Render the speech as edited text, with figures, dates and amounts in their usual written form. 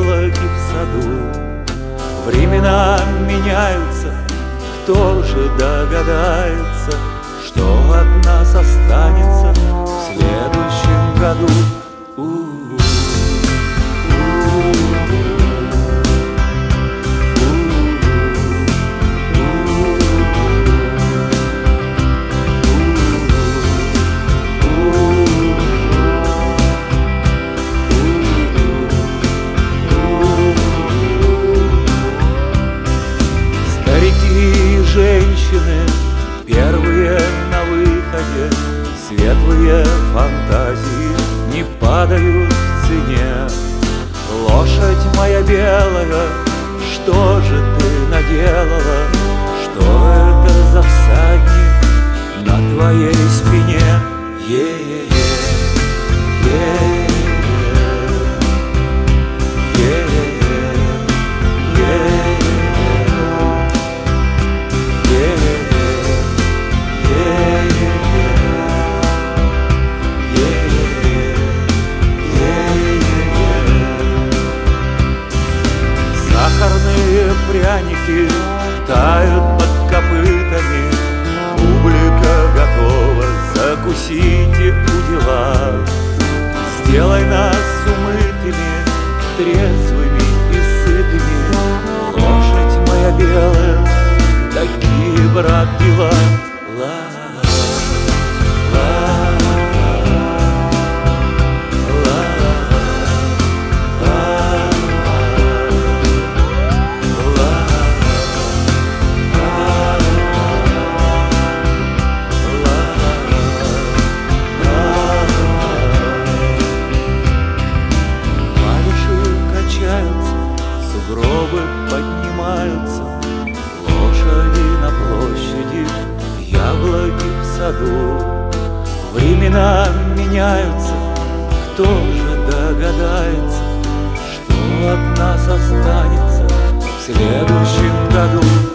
яблоки в саду. Времена меняются, кто же догадается, что от нас останется в следующем году. Женщины первые на выходе, светлые фантазии не падают в цене. Лошадь моя белая, что же ты наделала? Что это за всадник на твоей спине? Сахарные пряники тают под копытами, публика готова закусить и удила. Сделай нас умытыми, трезвыми и сытыми, лошадь моя белая, такие, брат, дела. Сугробы поднимаются, лошади на площади, яблоки в саду. Времена меняются, кто же догадается, что от нас останется в следующем году.